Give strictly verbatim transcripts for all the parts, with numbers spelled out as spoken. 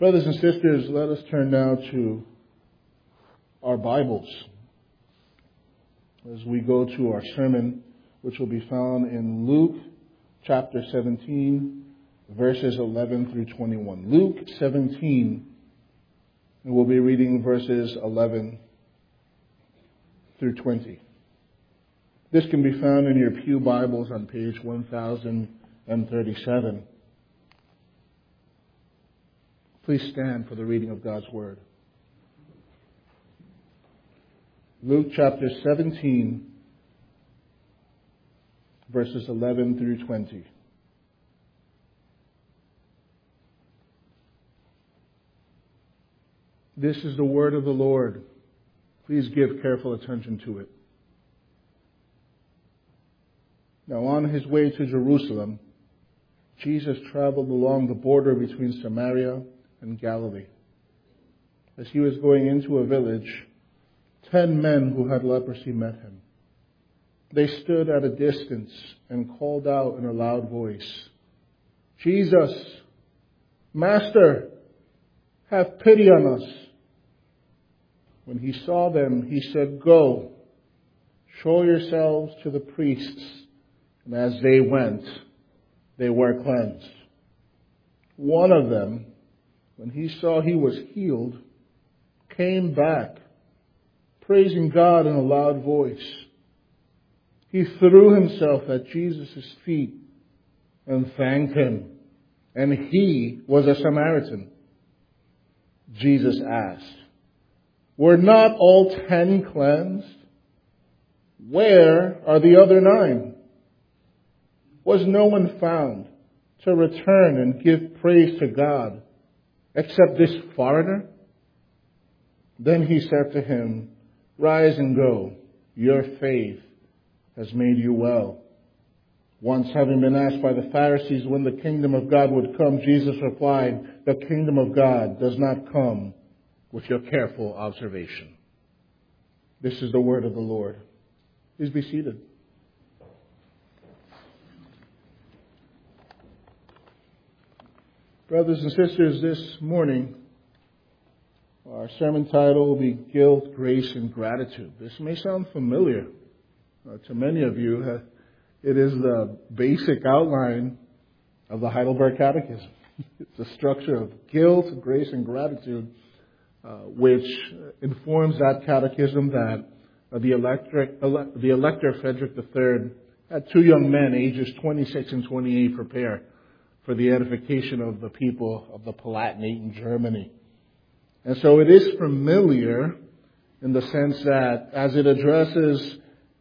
Brothers and sisters, let us turn now to our Bibles as we go to our sermon, which will be found in Luke chapter seventeen, verses eleven through twenty-one. Luke seventeen, and we'll be reading verses eleven through twenty. This can be found in your pew Bibles on page one thousand thirty-seven. Please stand for the reading of God's Word. Luke chapter seventeen, verses eleven through twenty. This is the word of the Lord. Please give careful attention to it. Now, on his way to Jerusalem, Jesus traveled along the border between Samaria and Galilee. As he was going into a village, ten men who had leprosy met him. They stood at a distance and called out in a loud voice, "Jesus, Master, have pity on us." When he saw them, he said, "Go, show yourselves to the priests." And as they went, they were cleansed. One of them, when he saw he was healed, came back, praising God in a loud voice. He threw himself at Jesus' feet and thanked him. And he was a Samaritan. Jesus asked, "Were not all ten cleansed? Where are the other nine? Was no one found to return and give praise to God except this foreigner?" Then he said to him, "Rise and go. Your faith has made you well." Once having been asked by the Pharisees when the kingdom of God would come, Jesus replied, "The kingdom of God does not come with your careful observation." This is the word of the Lord. Please be seated. Brothers and sisters, this morning, our sermon title will be Guilt, Grace, and Gratitude. This may sound familiar uh, to many of you. Uh, it is the basic outline of the Heidelberg Catechism. It's the structure of guilt, grace, and gratitude, uh, which informs that catechism that uh, the, electric, ele- the Elector Frederick the Third had two young men, ages twenty-six and twenty-eight, prepare for the edification of the people of the Palatinate in Germany. And so it is familiar in the sense that as it addresses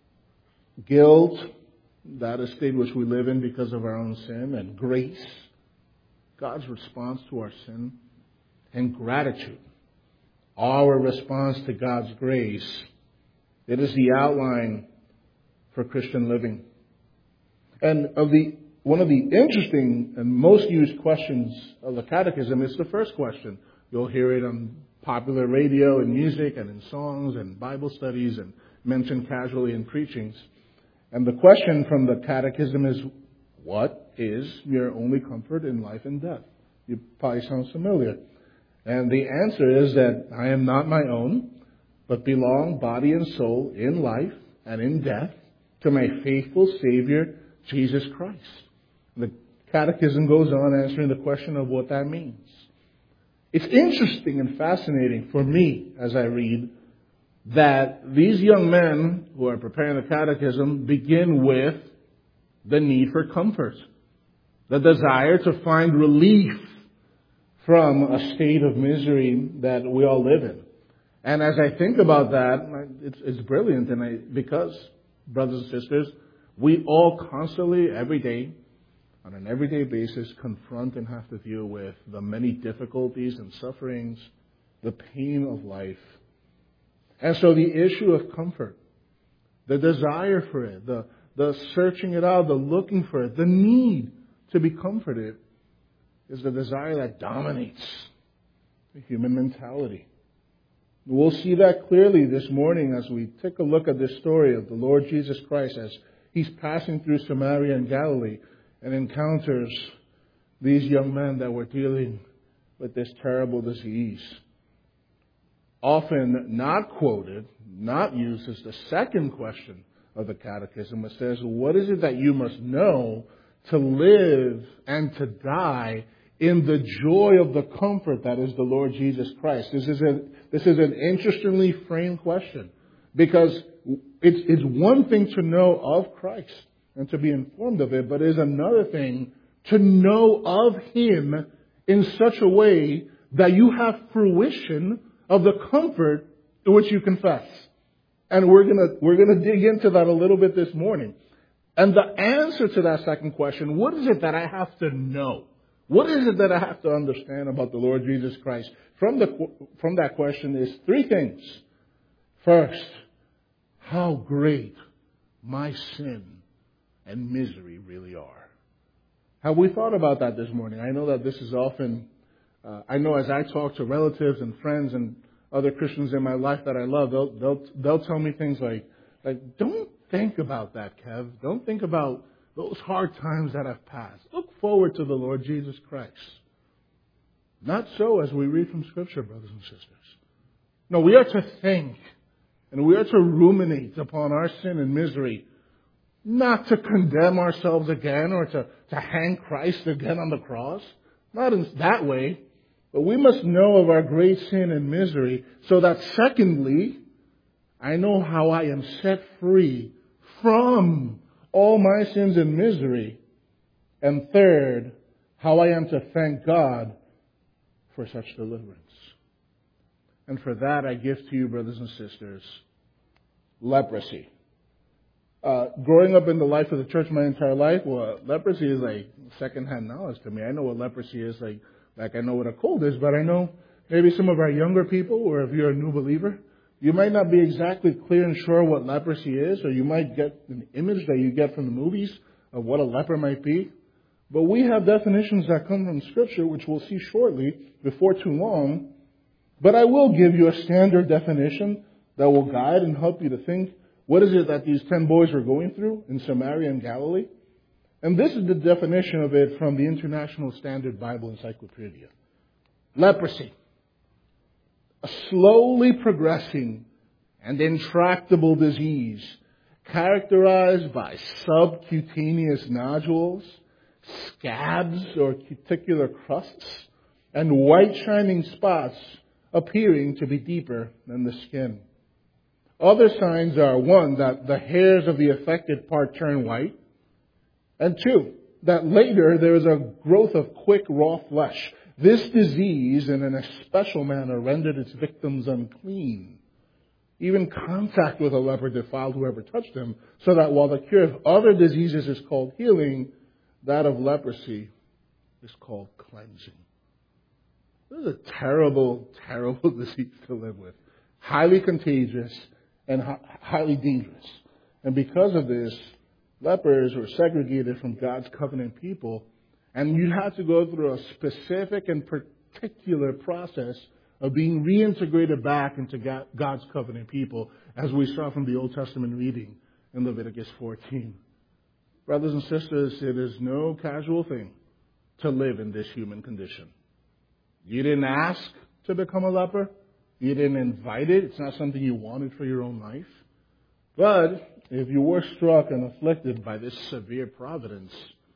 guilt, that is state which we live in because of our own sin, and grace, God's response to our sin, and gratitude, our response to God's grace, it is the outline for Christian living. And of the One of the interesting and most used questions of the Catechism is the first question. You'll hear it on popular radio and music and in songs and Bible studies and mentioned casually in preachings. And the question from the Catechism is, what is your only comfort in life and death? You probably sound familiar. And the answer is that I am not my own, but belong body and soul in life and in death to my faithful Savior, Jesus Christ. The Catechism goes on answering the question of what that means. It's interesting and fascinating for me as I read that these young men who are preparing the Catechism begin with the need for comfort, the desire to find relief from a state of misery that we all live in. And as I think about that, it's, it's brilliant, and I, because, brothers and sisters, we all constantly, every day, on an everyday basis, confront and have to deal with the many difficulties and sufferings, the pain of life. And so the issue of comfort, the desire for it, the, the searching it out, the looking for it, the need to be comforted is the desire that dominates the human mentality. We'll see that clearly this morning as we take a look at this story of the Lord Jesus Christ as He's passing through Samaria and Galilee and encounters these young men that were dealing with this terrible disease. Often not quoted, not used as the second question of the Catechism. It says, what is it that you must know to live and to die in the joy of the comfort that is the Lord Jesus Christ? This is a, this is an interestingly framed question, because it's, it's one thing to know of Christ and to be informed of it, but it is another thing to know of Him in such a way that you have fruition of the comfort to which you confess. And we're gonna, we're gonna dig into that a little bit this morning. And the answer to that second question, what is it that I have to know? What is it that I have to understand about the Lord Jesus Christ? From the, from that question is three things. First, how great my sin and misery really are. Have we thought about that this morning? I know that this is often, uh, I know as I talk to relatives and friends and other Christians in my life that I love, they'll, they'll, they'll tell me things like, like, don't think about that, Kev. Don't think about those hard times that have passed. Look forward to the Lord Jesus Christ. Not so as we read from Scripture, brothers and sisters. No, we are to think and we are to ruminate upon our sin and misery, not to condemn ourselves again or to, to hang Christ again on the cross. Not in that way. But we must know of our great sin and misery so that secondly, I know how I am set free from all my sins and misery. And third, how I am to thank God for such deliverance. And for that, I give to you, brothers and sisters, leprosy. Uh, growing up in the life of the church my entire life, well, leprosy is like secondhand knowledge to me. I know what leprosy is, like, like I know what a cold is, but I know maybe some of our younger people, or if you're a new believer, you might not be exactly clear and sure what leprosy is, or you might get an image that you get from the movies of what a leper might be. But we have definitions that come from Scripture, which we'll see shortly, before too long. But I will give you a standard definition that will guide and help you to think, what is it that these ten boys were going through in Samaria and Galilee? And this is the definition of it from the International Standard Bible Encyclopedia. Leprosy. A slowly progressing and intractable disease characterized by subcutaneous nodules, scabs or cuticular crusts, and white shining spots appearing to be deeper than the skin. Other signs are, one, that the hairs of the affected part turn white, and two, that later there is a growth of quick raw flesh. This disease, in a special manner, rendered its victims unclean. Even contact with a leper defiled whoever touched him, so that while the cure of other diseases is called healing, that of leprosy is called cleansing. This is a terrible, terrible disease to live with. Highly contagious and highly dangerous. And because of this, lepers were segregated from God's covenant people, and you had to go through a specific and particular process of being reintegrated back into God's covenant people, as we saw from the Old Testament reading in Leviticus fourteen. Brothers and sisters, it is no casual thing to live in this human condition. You didn't ask to become a leper. You didn't invite it. It's not something you wanted for your own life. But if you were struck and afflicted by this severe providence,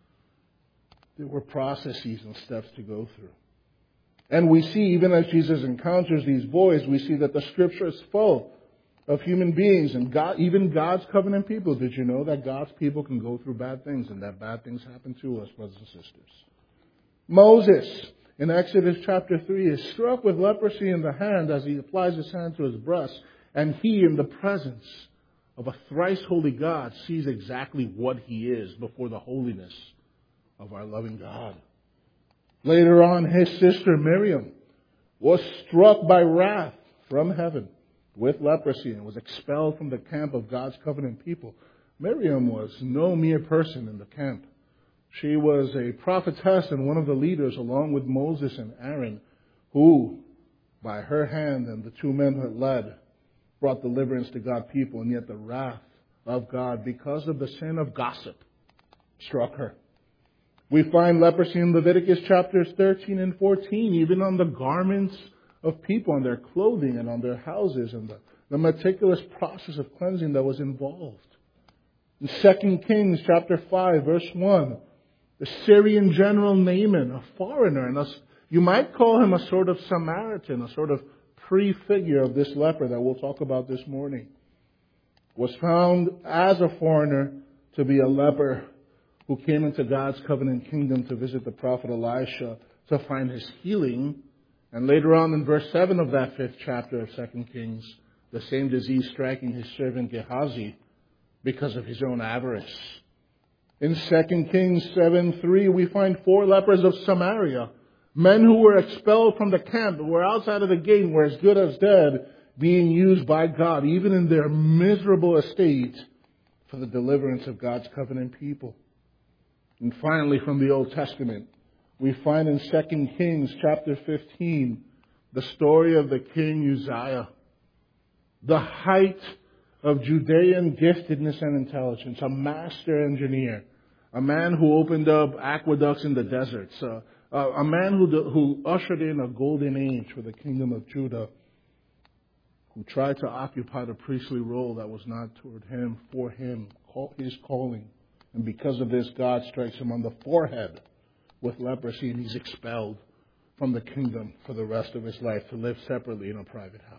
there were processes and steps to go through. And we see, even as Jesus encounters these boys, we see that the Scripture is full of human beings and God, even God's covenant people. Did you know that God's people can go through bad things and that bad things happen to us, brothers and sisters? Moses, in Exodus chapter three, is struck with leprosy in the hand as he applies his hand to his breast, and he, in the presence of a thrice holy God, sees exactly what he is before the holiness of our loving God. Later on, his sister Miriam was struck by wrath from heaven with leprosy and was expelled from the camp of God's covenant people. Miriam was no mere person in the camp. She was a prophetess and one of the leaders, along with Moses and Aaron, who, by her hand and the two men who had led, brought deliverance to God's people. And yet the wrath of God, because of the sin of gossip, struck her. We find leprosy in Leviticus chapters thirteen and fourteen, even on the garments of people, on their clothing and on their houses, and the, the meticulous process of cleansing that was involved. In Second Kings chapter five, verse one, the Syrian general Naaman, a foreigner, and a, you might call him a sort of Samaritan, a sort of prefigure of this leper that we'll talk about this morning, was found as a foreigner to be a leper who came into God's covenant kingdom to visit the prophet Elisha to find his healing. And later on in verse seven of that fifth chapter of Second Kings, the same disease striking his servant Gehazi because of his own avarice. In Second Kings seven three, we find four lepers of Samaria, men who were expelled from the camp, were outside of the gate, were as good as dead, being used by God, even in their miserable estate, for the deliverance of God's covenant people. And finally, from the Old Testament, we find in Second Kings chapter fifteen, the story of the king Uzziah, the height of Judean giftedness and intelligence, a master engineer, a man who opened up aqueducts in the deserts, uh, uh, a man who, who ushered in a golden age for the kingdom of Judah, who tried to occupy the priestly role that was not toward him, for him, his calling. And because of this, God strikes him on the forehead with leprosy, and he's expelled from the kingdom for the rest of his life to live separately in a private house.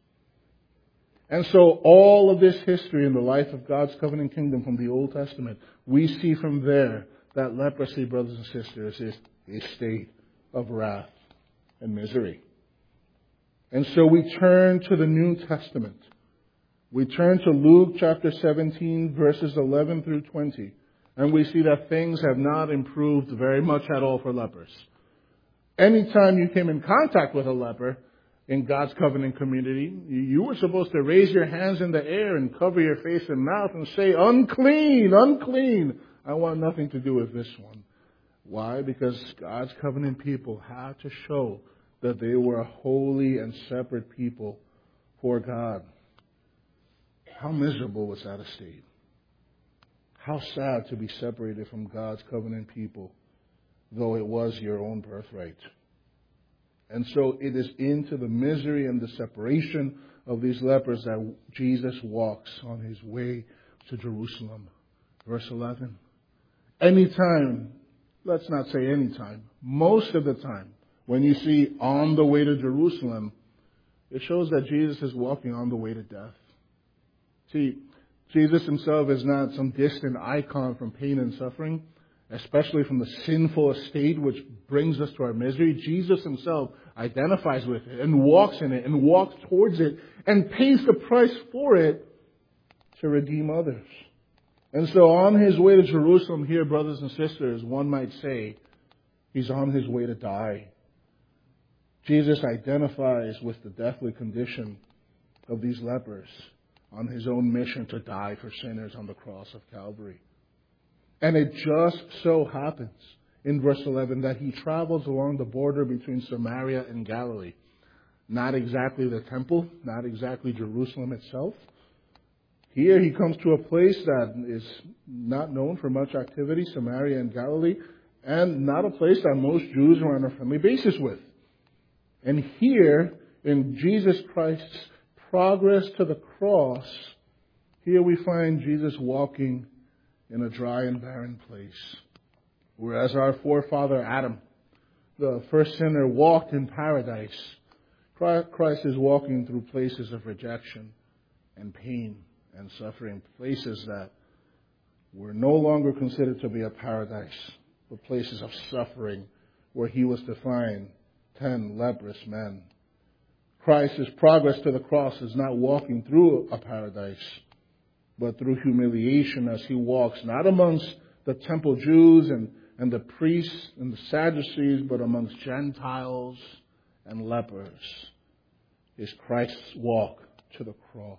And so all of this history in the life of God's covenant kingdom from the Old Testament, we see from there that leprosy, brothers and sisters, is a state of wrath and misery. And so we turn to the New Testament. We turn to Luke chapter seventeen, verses eleven through twenty. And we see that things have not improved very much at all for lepers. Anytime you came in contact with a leper in God's covenant community, you were supposed to raise your hands in the air and cover your face and mouth and say, unclean, unclean. I want nothing to do with this one. Why? Because God's covenant people had to show that they were a holy and separate people for God. How miserable was that estate? How sad to be separated from God's covenant people, though it was your own birthright. And so it is into the misery and the separation of these lepers that Jesus walks on his way to Jerusalem. Verse eleven. Anytime, let's not say anytime, most of the time, when you see on the way to Jerusalem, it shows that Jesus is walking on the way to death. See, Jesus himself is not some distant icon from pain and suffering, especially from the sinful estate which brings us to our misery. Jesus himself identifies with it and walks in it and walks towards it and pays the price for it to redeem others. And so on his way to Jerusalem here, brothers and sisters, one might say he's on his way to die. Jesus identifies with the deathly condition of these lepers on his own mission to die for sinners on the cross of Calvary. And it just so happens in verse eleven that he travels along the border between Samaria and Galilee. Not exactly the temple, not exactly Jerusalem itself. Here he comes to a place that is not known for much activity, Samaria and Galilee, and not a place that most Jews are on a friendly basis with. And here, in Jesus Christ's progress to the cross, here we find Jesus walking in a dry and barren place. Whereas our forefather Adam, the first sinner, walked in paradise, Christ is walking through places of rejection and pain and suffering, places that were no longer considered to be a paradise, but places of suffering where he was to find ten leprous men. Christ's progress to the cross is not walking through a paradise, but through humiliation as he walks, not amongst the temple Jews and, and the priests and the Sadducees, but amongst Gentiles and lepers, is Christ's walk to the cross.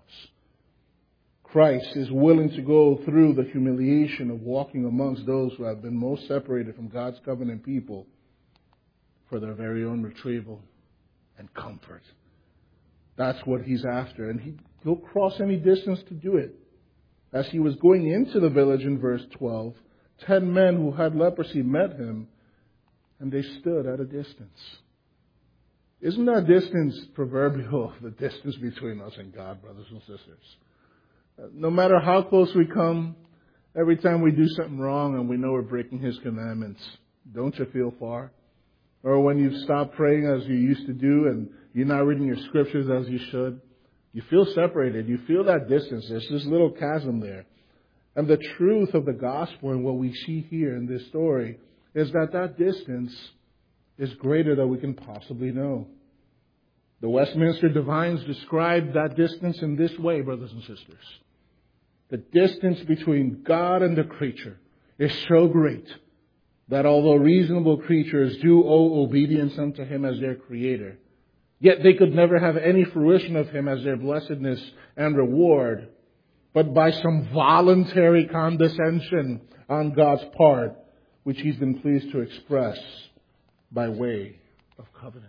Christ is willing to go through the humiliation of walking amongst those who have been most separated from God's covenant people for their very own retrieval and comfort. That's what he's after. And he, he'll cross any distance to do it. As he was going into the village in verse twelve ten men who had leprosy met him, and they stood at a distance. Isn't that distance proverbial, the distance between us and God, brothers and sisters? No matter how close we come, every time we do something wrong and we know we're breaking His commandments, don't you feel far? Or when you stop praying as you used to do and you're not reading your scriptures as you should, you feel separated. You feel that distance. There's this little chasm there. And the truth of the gospel and what we see here in this story is that that distance is greater than we can possibly know. The Westminster Divines describe that distance in this way, brothers and sisters. The distance between God and the creature is so great that although reasonable creatures do owe obedience unto Him as their Creator, yet they could never have any fruition of Him as their blessedness and reward, but by some voluntary condescension on God's part, which He's been pleased to express by way of covenant.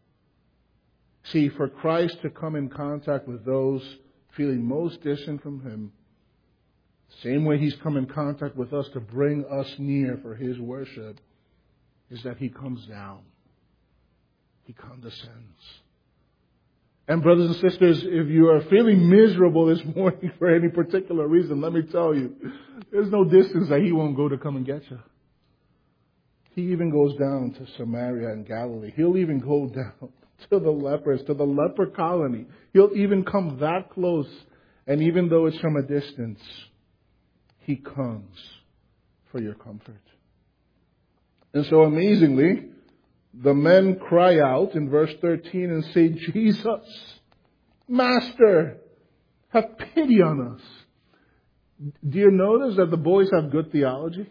See, for Christ to come in contact with those feeling most distant from Him, same way He's come in contact with us to bring us near for His worship, is that He comes down. He condescends. And brothers and sisters, if you are feeling miserable this morning for any particular reason, let me tell you, there's no distance that He won't go to come and get you. He even goes down to Samaria and Galilee. He'll even go down to the lepers, to the leper colony. He'll even come that close. And even though it's from a distance, He comes for your comfort. And so amazingly, the men cry out in verse thirteen and say, Jesus, Master, have pity on us. Do you notice that the boys have good theology?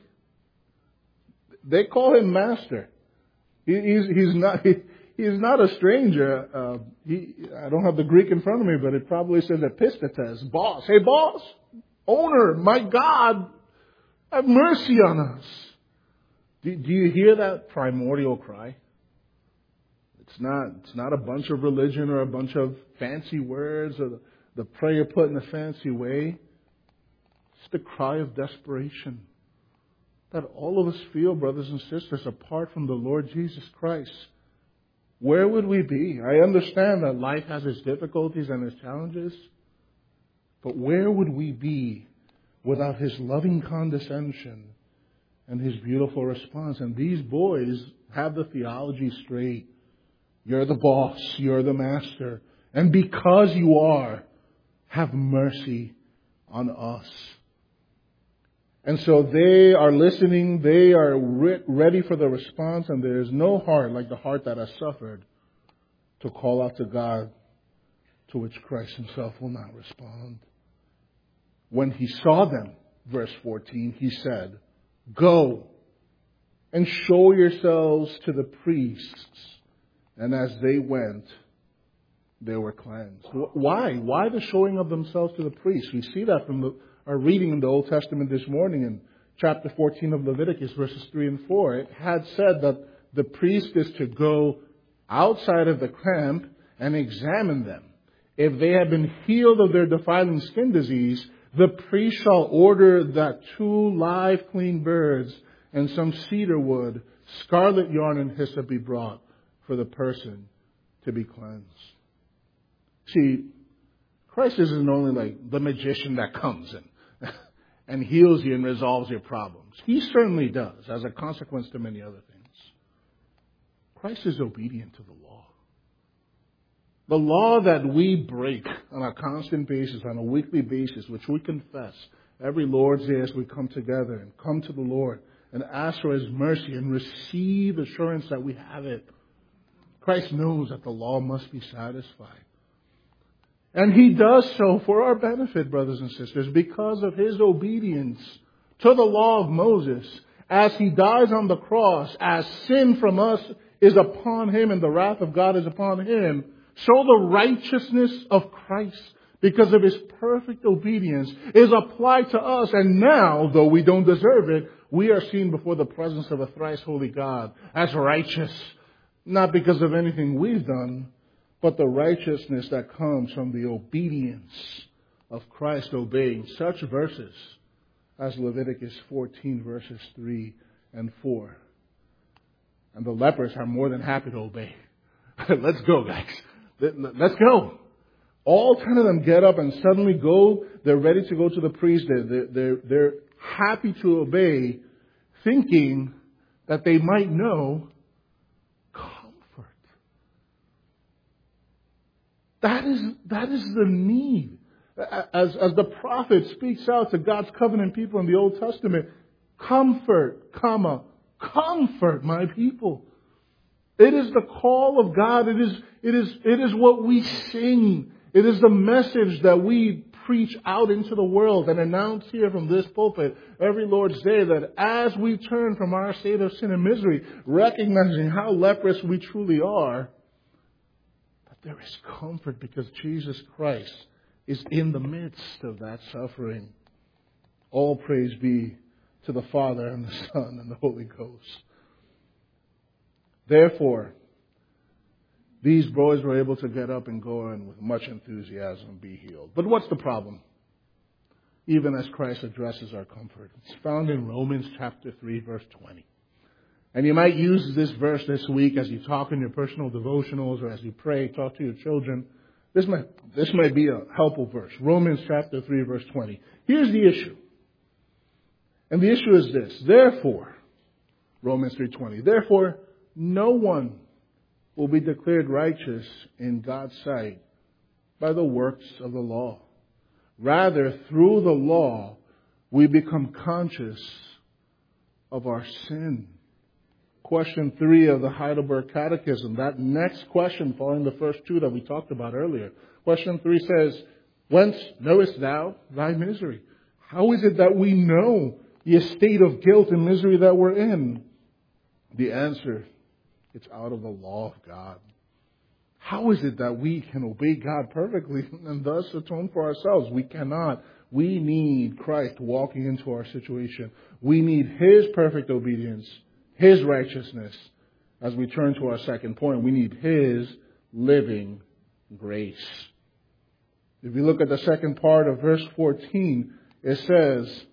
They call Him Master. He, he's, he's not... He, He's not a stranger. Uh, he, I don't have the Greek in front of me, but it probably says epistates, boss. Hey, boss, owner, my God, have mercy on us. Do, do you hear that primordial cry? It's not, it's not a bunch of religion or a bunch of fancy words or the, the prayer put in a fancy way. It's the cry of desperation that all of us feel, brothers and sisters, apart from the Lord Jesus Christ. Where would we be? I understand that life has its difficulties and its challenges, but where would we be without His loving condescension and His beautiful response? And these boys have the theology straight. You're the boss. You're the master. And because you are, have mercy on us. And so they are listening, they are re- ready for the response, and there is no heart like the heart that has suffered to call out to God, to which Christ Himself will not respond. When He saw them, verse fourteen, He said, Go and show yourselves to the priests. And as they went, they were cleansed. Why? Why the showing of themselves to the priests? We see that from the our reading in the Old Testament this morning in chapter fourteen of Leviticus, verses three and four. It had said that the priest is to go outside of the camp and examine them. If they have been healed of their defiling skin disease, the priest shall order that two live clean birds and some cedar wood, scarlet yarn and hyssop be brought for the person to be cleansed. See, Christ isn't only like the magician that comes and and heals you and resolves your problems. He certainly does, as a consequence to many other things. Christ is obedient to the law. The law that we break on a constant basis, on a weekly basis, which we confess every Lord's Day as we come together and come to the Lord and ask for His mercy and receive assurance that we have it. Christ knows that the law must be satisfied. And He does so for our benefit, brothers and sisters, because of His obedience to the law of Moses. As He dies on the cross, as sin from us is upon Him and the wrath of God is upon Him, so the righteousness of Christ, because of His perfect obedience, is applied to us. And now, though we don't deserve it, we are seen before the presence of a thrice holy God as righteous, not because of anything we've done, but the righteousness that comes from the obedience of Christ, obeying such verses as Leviticus fourteen, verses three and four. And the lepers are more than happy to obey. Let's go, guys. Let's go. All ten of them get up and suddenly go. They're ready to go to the priest. They're, they're, they're happy to obey, thinking that they might know comfort. That is, that is the need. As, as the prophet speaks out to God's covenant people in the Old Testament, comfort, comma, comfort my people. It is the call of God. It is, it is, it is what we sing. It is the message that we preach out into the world and announce here from this pulpit every Lord's Day, that as we turn from our state of sin and misery, recognizing how leprous we truly are, that there is comfort because Jesus Christ is in the midst of that suffering. All praise be to the Father and the Son and the Holy Ghost. Therefore, these boys were able to get up and go and with much enthusiasm be healed. But what's the problem? Even as Christ addresses our comfort. It's found in Romans chapter three, verse twenty. And you might use this verse this week as you talk in your personal devotionals or as you pray, talk to your children. This might, this might be a helpful verse. Romans chapter three, verse twenty. Here's the issue. And the issue is this. Therefore, Romans three twenty. Therefore, no one will be declared righteous in God's sight by the works of the law. Rather, through the law, we become conscious of our sin. Question three of the Heidelberg Catechism, that next question following the first two that we talked about earlier. Question three says, whence knowest thou thy misery? How is it that we know the estate of guilt and misery that we're in? The answer, it's out of the law of God. How is it that we can obey God perfectly and thus atone for ourselves? We cannot. We need Christ walking into our situation. We need His perfect obedience, His righteousness. As we turn to our second point, we need His living grace. If you look at the second part of verse fourteen, it says,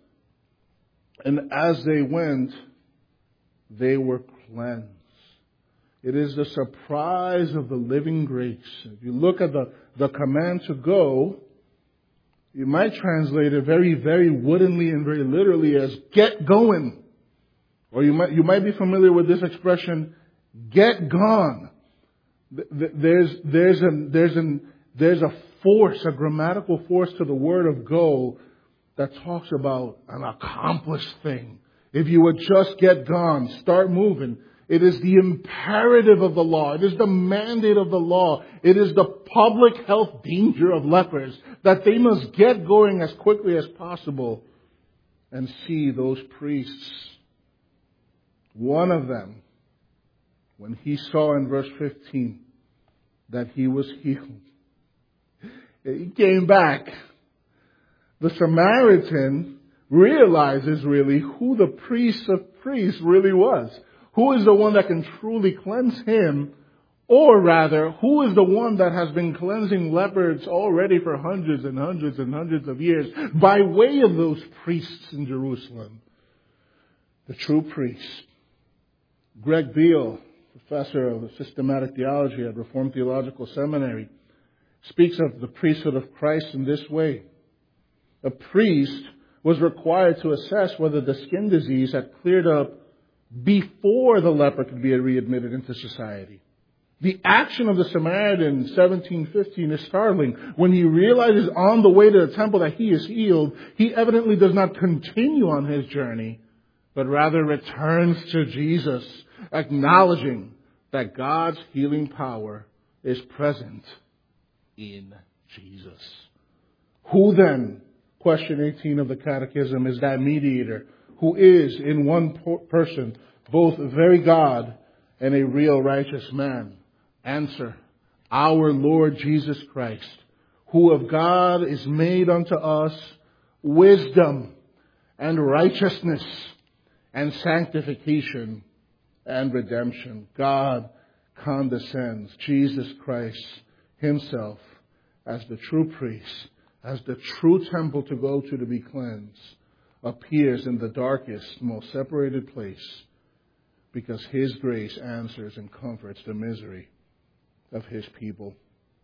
and as they went, they were cleansed. It is the surprise of the living grace. If you look at the, the command to go, you might translate it very, very woodenly and very literally as get going. Or you might, you might be familiar with this expression, get gone. There's, there's, a, there's, an, there's a force, a grammatical force to the word of go that talks about an accomplished thing. If you would just get gone, start moving. It is the imperative of the law. It is the mandate of the law. It is the public health danger of lepers that they must get going as quickly as possible and see those priests. One of them, when he saw in verse fifteen that he was healed, he came back. The Samaritan realizes really who the priest of priests really was. Who is the one that can truly cleanse him? Or rather, who is the one that has been cleansing lepers already for hundreds and hundreds and hundreds of years by way of those priests in Jerusalem? The true priest. Greg Beale, professor of systematic theology at Reformed Theological Seminary, speaks of the priesthood of Christ in this way. A priest was required to assess whether the skin disease had cleared up before the leper could be readmitted into society. The action of the Samaritan in seventeen fifteen is startling. When he realizes on the way to the temple that he is healed, he evidently does not continue on his journey, but rather returns to Jesus, acknowledging that God's healing power is present in Jesus. Who then, question eighteen of the Catechism, is that mediator who is in one person both very God and a real righteous man? Answer, our Lord Jesus Christ, who of God is made unto us wisdom and righteousness and sanctification and redemption. God condescends, Jesus Christ Himself, as the true priest, as the true temple to go to to be cleansed, appears in the darkest, most separated place, because His grace answers and comforts the misery of His people.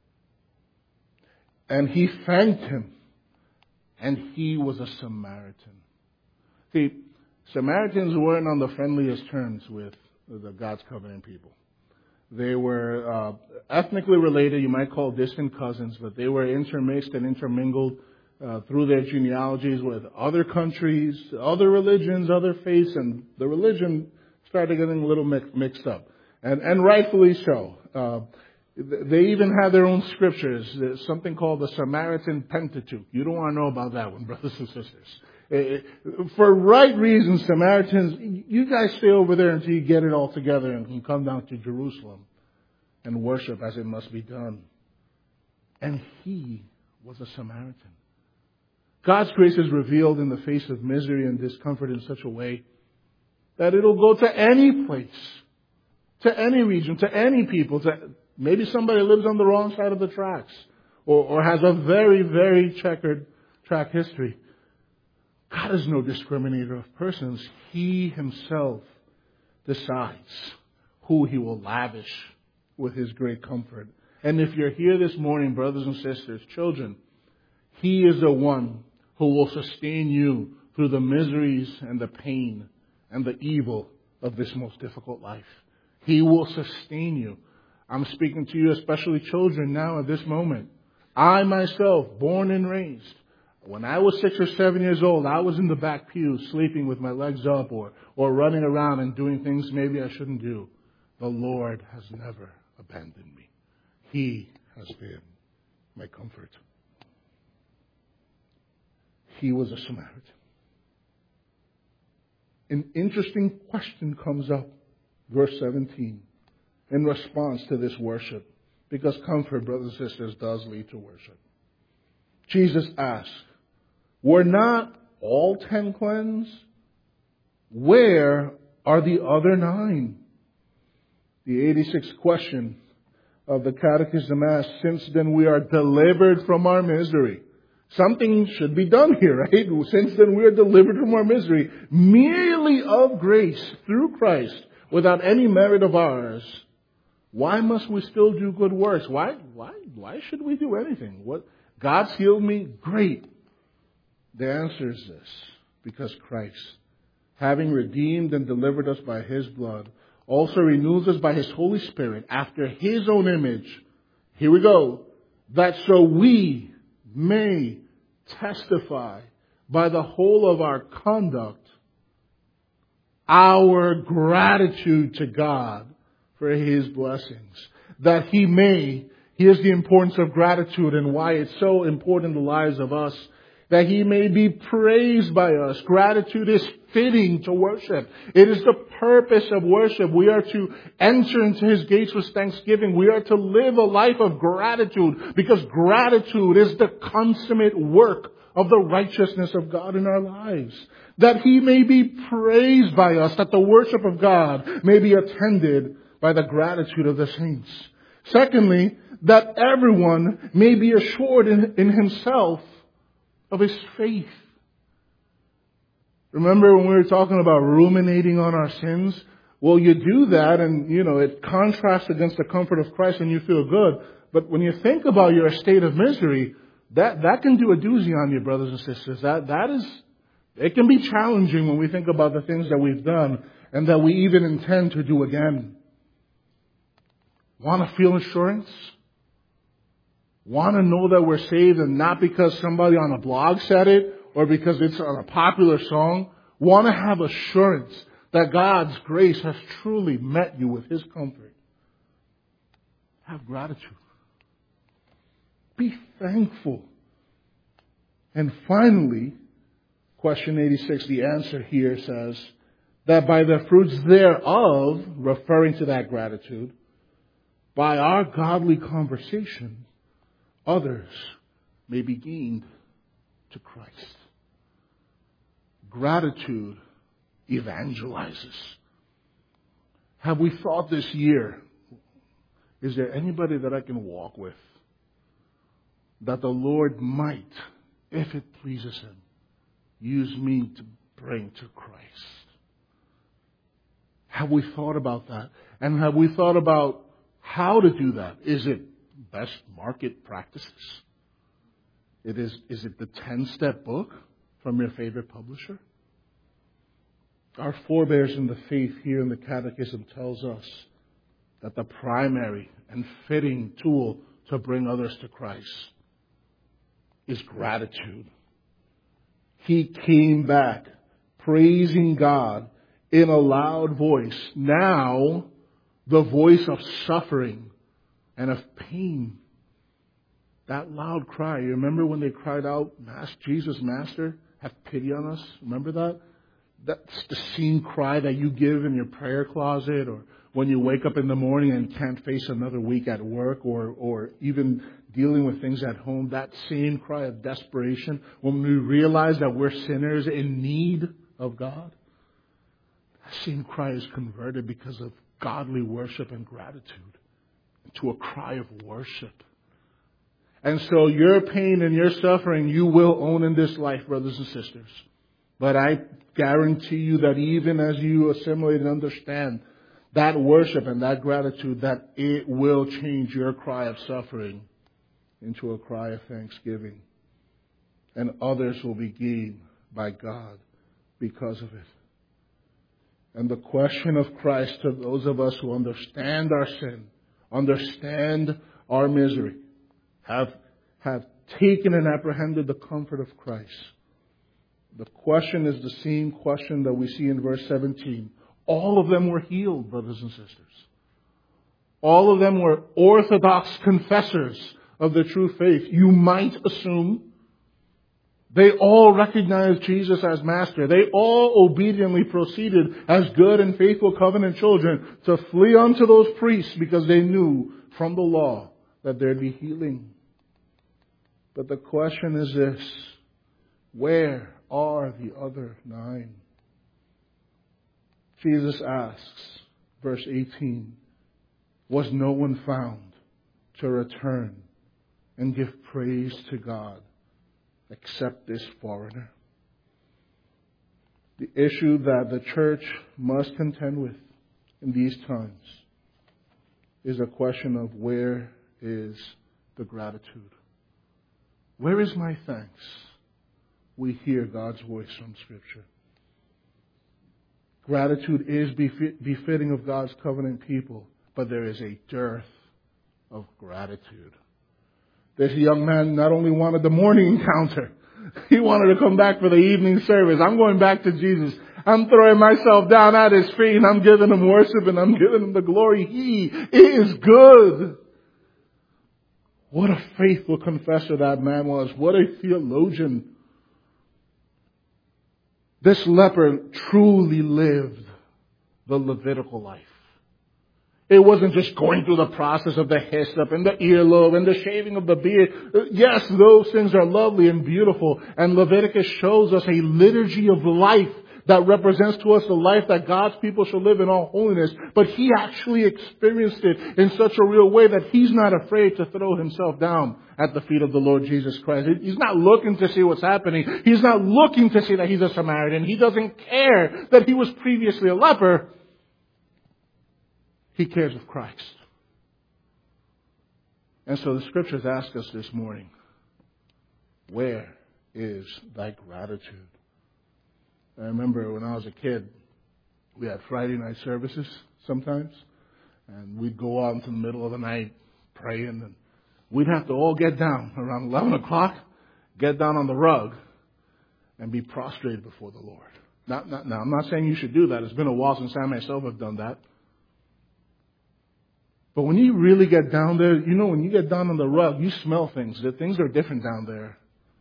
And he thanked Him, and he was a Samaritan. See, Samaritans weren't on the friendliest terms with the God's covenant people. They were uh, ethnically related, you might call distant cousins, but they were intermixed and intermingled uh, through their genealogies with other countries, other religions, other faiths, and the religion started getting a little mix- mixed up. And, and rightfully so. Uh, they even had their own scriptures. There's something called the Samaritan Pentateuch. You don't want to know about that one, brothers and sisters. For right reasons, Samaritans, you guys stay over there until you get it all together and can come down to Jerusalem and worship as it must be done. And he was a Samaritan. God's grace is revealed in the face of misery and discomfort in such a way that it'll go to any place, to any region, to any people. To maybe somebody lives on the wrong side of the tracks or, or has a very, very checkered track history. God is no discriminator of persons. He Himself decides who He will lavish with His great comfort. And if you're here this morning, brothers and sisters, children, He is the one who will sustain you through the miseries and the pain and the evil of this most difficult life. He will sustain you. I'm speaking to you, especially children, now at this moment. I myself, born and raised, when I was six or seven years old, I was in the back pew sleeping with my legs up or, or running around and doing things maybe I shouldn't do. The Lord has never abandoned me. He has been my comfort. He was a Samaritan. An interesting question comes up, verse seventeen, in response to this worship. Because comfort, brothers and sisters, does lead to worship. Jesus asked, were not all ten cleansed? Where are the other nine? The eighty-sixth question of the Catechism asks, since then we are delivered from our misery. Something should be done here, right? Since then we are delivered from our misery, merely of grace through Christ, without any merit of ours. Why must we still do good works? Why, why, why should we do anything? What? God's healed me? Great. The answer is this: because Christ, having redeemed and delivered us by His blood, also renews us by His Holy Spirit after His own image. Here we go. That so we may testify by the whole of our conduct our gratitude to God for His blessings. That He may, here's the importance of gratitude and why it's so important in the lives of us, that He may be praised by us. Gratitude is fitting to worship. It is the purpose of worship. We are to enter into His gates with thanksgiving. We are to live a life of gratitude, because gratitude is the consummate work of the righteousness of God in our lives. That He may be praised by us, that the worship of God may be attended by the gratitude of the saints. Secondly, that everyone may be assured in, in himself of his faith. Remember when we were talking about ruminating on our sins? Well, you do that and, you know, it contrasts against the comfort of Christ and you feel good. But when you think about your state of misery, that, that can do a doozy on you, brothers and sisters. That, that is, it can be challenging when we think about the things that we've done and that we even intend to do again. Want to feel assurance? Want to know that we're saved, and not because somebody on a blog said it or because it's on a popular song? Want to have assurance that God's grace has truly met you with His comfort? Have gratitude. Be thankful. And finally, question eighty-six, the answer here says that by the fruits thereof, referring to that gratitude, by our godly conversation, others may be gained to Christ. Gratitude evangelizes. Have we thought this year, is there anybody that I can walk with that the Lord might, if it pleases Him, use me to bring to Christ. Have we thought about that? And have we thought about how to do that? Is it best market practices? It is, is it the ten-step book from your favorite publisher? Our forebears in the faith here in the Catechism tells us that the primary and fitting tool to bring others to Christ is gratitude. He came back praising God in a loud voice. Now, the voice of suffering and of pain. That loud cry. You remember when they cried out, Jesus, Master, have pity on us? Remember that? That's the same cry that you give in your prayer closet, or when you wake up in the morning and can't face another week at work, or, or even dealing with things at home. That same cry of desperation when we realize that we're sinners in need of God. That same cry is converted because of godly worship and gratitude into a cry of worship. And so your pain and your suffering you will own in this life, brothers and sisters. But I guarantee you that even as you assimilate and understand that worship and that gratitude, that it will change your cry of suffering into a cry of thanksgiving. And others will be gained by God because of it. And the question of Christ to those of us who understand our sin, understand our misery, have, have taken and apprehended the comfort of Christ. The question is the same question that we see in verse seventeen. All of them were healed, brothers and sisters. All of them were orthodox confessors of the true faith. You might assume they all recognized Jesus as Master. They all obediently proceeded as good and faithful covenant children to flee unto those priests because they knew from the law that there'd be healing. But the question is this: where are the other nine? Jesus asks, verse eighteen, was no one found to return and give praise to God except this foreigner? The issue that the church must contend with in these times is a question of where is the gratitude? Where is my thanks? We hear God's voice from Scripture. Gratitude is befitting of God's covenant people, but there is a dearth of gratitude. This young man not only wanted the morning encounter, he wanted to come back for the evening service. I'm going back to Jesus. I'm throwing myself down at His feet and I'm giving Him worship and I'm giving Him the glory. He is good. What a faithful confessor that man was. What a theologian. This leper truly lived the Levitical life. It wasn't just going through the process of the hyssop and the earlobe and the shaving of the beard. Yes, those things are lovely and beautiful. And Leviticus shows us a liturgy of life that represents to us the life that God's people should live in all holiness. But he actually experienced it in such a real way that he's not afraid to throw himself down at the feet of the Lord Jesus Christ. He's not looking to see what's happening. He's not looking to see that he's a Samaritan. He doesn't care that he was previously a leper. He cares of Christ. And so the Scriptures ask us this morning, where is thy gratitude? I remember when I was a kid, we had Friday night services sometimes, and we'd go out into the middle of the night praying, and we'd have to all get down around eleven o'clock, get down on the rug, and be prostrated before the Lord. Not, not, now, I'm not saying you should do that. It's been a while since I myself have done that. But when you really get down there, you know, when you get down on the rug, you smell things. The things are different down there.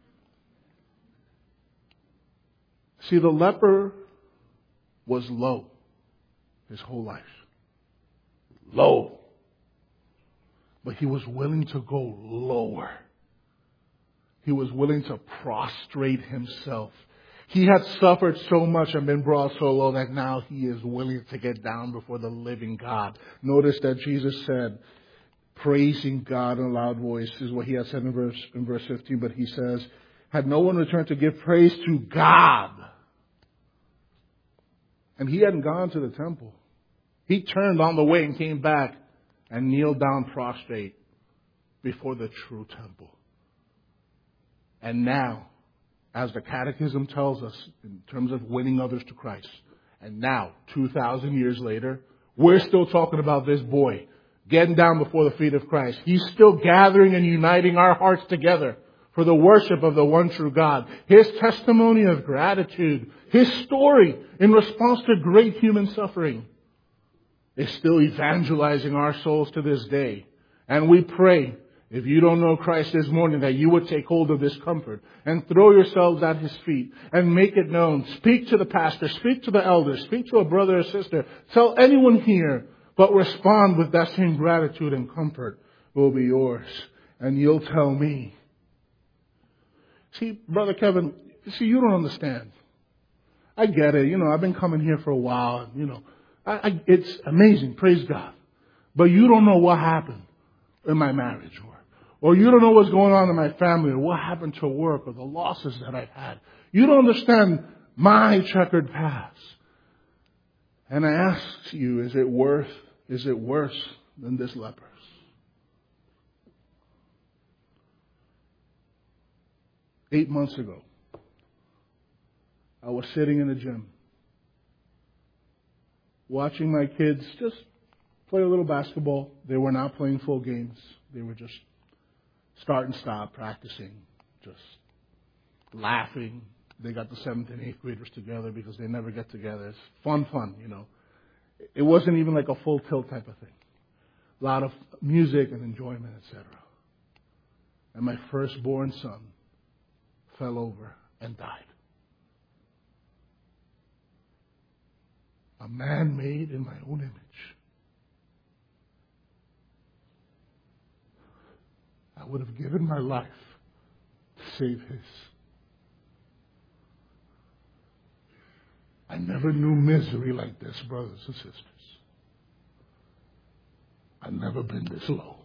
See, the leper was low his whole life. Low. But he was willing to go lower. He was willing to prostrate himself. He had suffered so much and been brought so low that now he is willing to get down before the living God. Notice that Jesus said, praising God in a loud voice is what he had said in verse, in verse fifteen. But he says, had no one returned to give praise to God. And he hadn't gone to the temple. He turned on the way and came back and kneeled down prostrate before the true temple. And now, as the Catechism tells us in terms of winning others to Christ, and now, two thousand years later, we're still talking about this boy getting down before the feet of Christ. He's still gathering and uniting our hearts together for the worship of the one true God. His testimony of gratitude, his story in response to great human suffering, is still evangelizing our souls to this day. And we pray, if you don't know Christ this morning, that you would take hold of this comfort and throw yourselves at his feet and make it known. Speak to the pastor, speak to the elders, speak to a brother or sister. Tell anyone here, but respond with that same gratitude and comfort will be yours. And you'll tell me. See, Brother Kevin, see, you don't understand. I get it. You know, I've been coming here for a while. You know, I, I, it's amazing. Praise God. But you don't know what happened in my marriage, or, or you don't know what's going on in my family, or what happened to work, or the losses that I've had. You don't understand my checkered past. And I ask you, is it worth, is it worse than this leper's? Eight months ago, I was sitting in the gym, watching my kids just play a little basketball. They were not playing full games. They were just start and stop practicing, just laughing. They got the seventh and eighth graders together because they never get together. It's fun, fun, you know. It wasn't even like a full tilt type of thing. A lot of music and enjoyment, et cetera. And my firstborn son fell over and died. A man made in my own image. I would have given my life to save his. I never knew misery like this, brothers and sisters. I've never been this low.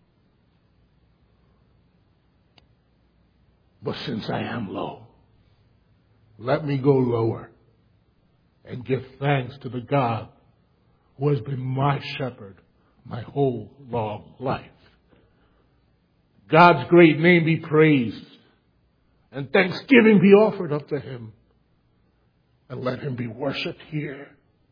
But since I am low, let me go lower and give thanks to the God who has been my shepherd my whole long life. God's great name be praised, and thanksgiving be offered up to him, and let him be worshipped here.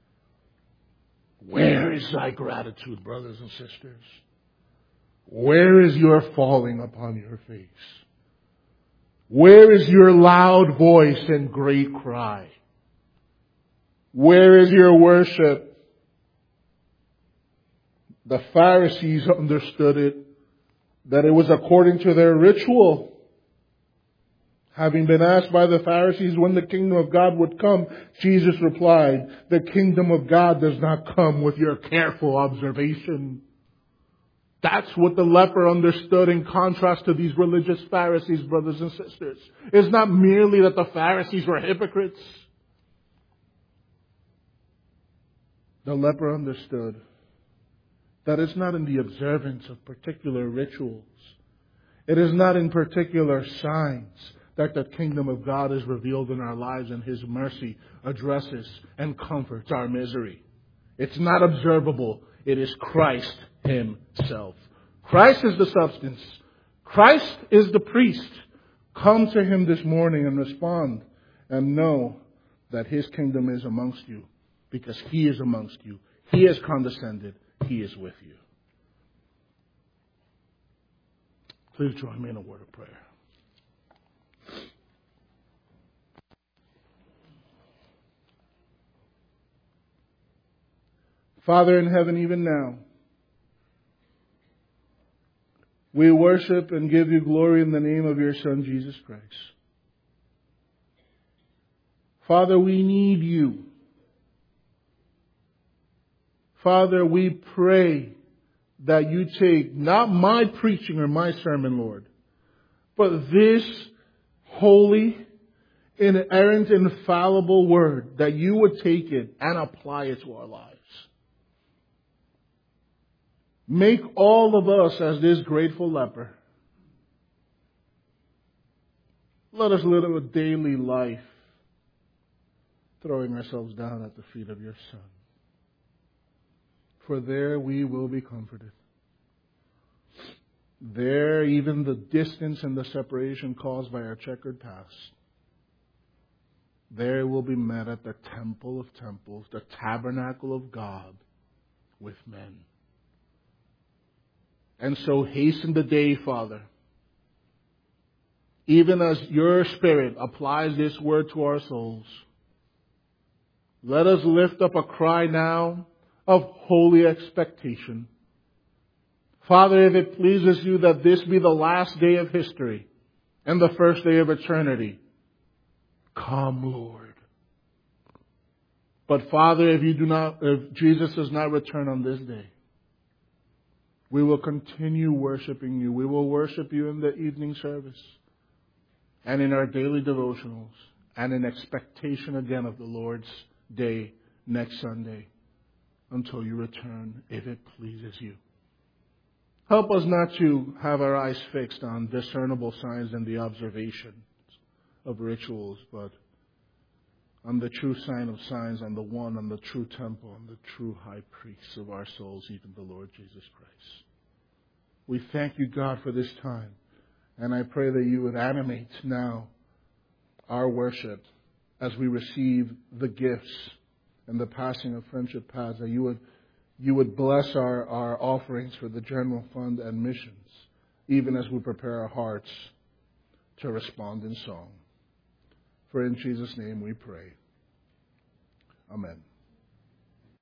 Where is thy gratitude, brothers and sisters? Where is your falling upon your face? Where is your loud voice and great cry? Where is your worship? The Pharisees understood it, that it was according to their ritual. Having been asked by the Pharisees when the kingdom of God would come, Jesus replied, the kingdom of God does not come with your careful observation. That's what the leper understood in contrast to these religious Pharisees, brothers and sisters. It's not merely that the Pharisees were hypocrites. The leper understood that it's not in the observance of particular rituals. It is not in particular signs that the kingdom of God is revealed in our lives and his mercy addresses and comforts our misery. It's not observable. It is Christ himself. Christ is the substance. Christ is the priest. Come to him this morning and respond and know that his kingdom is amongst you, because he is amongst you. He has condescended. He is with you. Please join me in a word of prayer. Father in heaven, even now, we worship and give you glory in the name of your Son, Jesus Christ. Father, we need you. Father, we pray that you take not my preaching or my sermon, Lord, but this holy, inerrant, infallible word, that you would take it and apply it to our lives. Make all of us as this grateful leper. Let us live a daily life throwing ourselves down at the feet of your Son. For there we will be comforted. There, even the distance and the separation caused by our checkered past, there will be met at the temple of temples, the tabernacle of God with men. And so hasten the day, Father, even as your Spirit applies this word to our souls. Let us lift up a cry now of holy expectation. Father, if it pleases you that this be the last day of history and the first day of eternity, come, Lord. But Father, if you do not, if Jesus does not return on this day, we will continue worshiping you. We will worship you in the evening service and in our daily devotionals and in expectation again of the Lord's day next Sunday until you return, if it pleases you. Help us not to have our eyes fixed on discernible signs and the observations of rituals, but on the true sign of signs, on the one, on the true temple, on the true high priest of our souls, even the Lord Jesus Christ. We thank you, God, for this time. And I pray that you would animate now our worship as we receive the gifts and the passing of friendship paths, that you would you would bless our, our offerings for the general fund and missions, even as we prepare our hearts to respond in song. For in Jesus' name we pray. Amen.